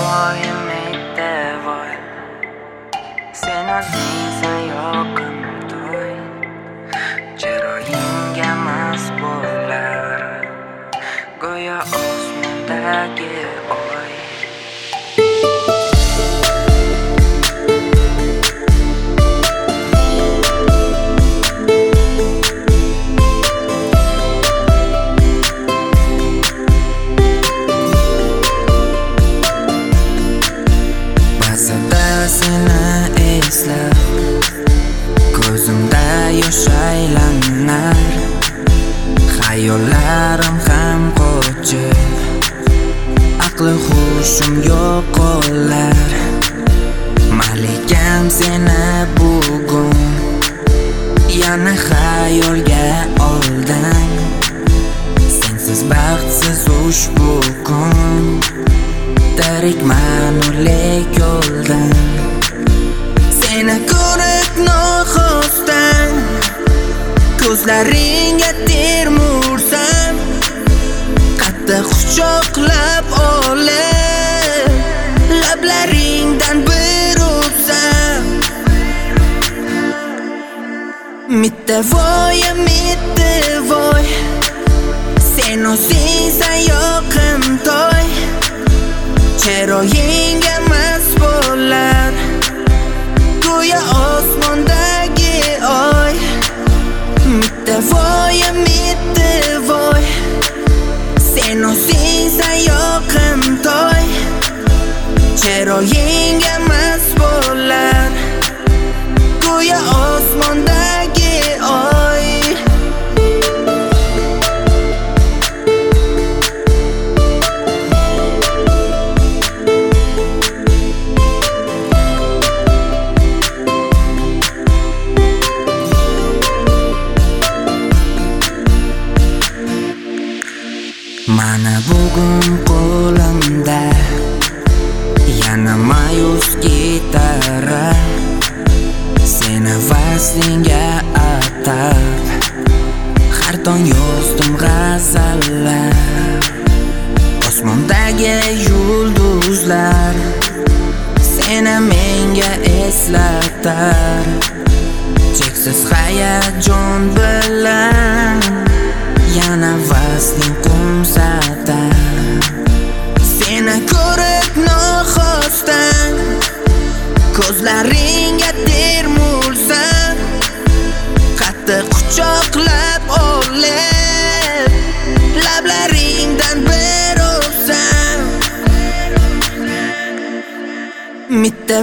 voy mitt voy. Sen o'zingsan yoqimtoy, chiroyingga mast bo'lar go'yo osmondagi oy. Seni eslab ko'zimda yosh aylanar, xayollarim ham qochib aqli hushim yo'qolar. Malikam seni bugun yana xayolga oldim, sensiz baxtsiz ushbu kun tirikman o'lik yo'ldan. Seni ko'rib noxosdan ko'zlaringga termursam, qattiq quchoqlab olib lablaringdan bir o'psam. Mitti voy, sen o'zingsan yoqimtoy, chiroyingga mast bo'lar go'yo osmondagi oy. Mitti voy, sen o'zingsan yoqimtoy, chiroyingga mast bo'lar go'yo osmondagi oy. Mana bugun qo'limda yana mayus gitara, seni vaslingga atab har tong yozdim g'azallar. Osmondagi yulduzlar seni menga eslatar, cheksiz hayajon bilan yana vasling qumsatar. Seni ko'rib noxosdan ko'zlaringga termursam, qattiq quchoqlab olib lablaringdan bir o'psam. Mitti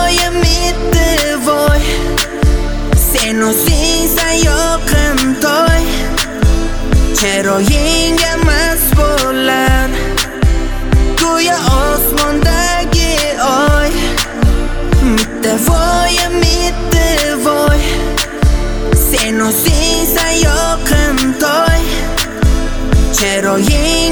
voy, sen o'zingsan yoqimtoy, chiroyingga mast bo'lar go'yo osmondagi oy. Mitti voy, sen o'zingsan yoqimtoy, chiroying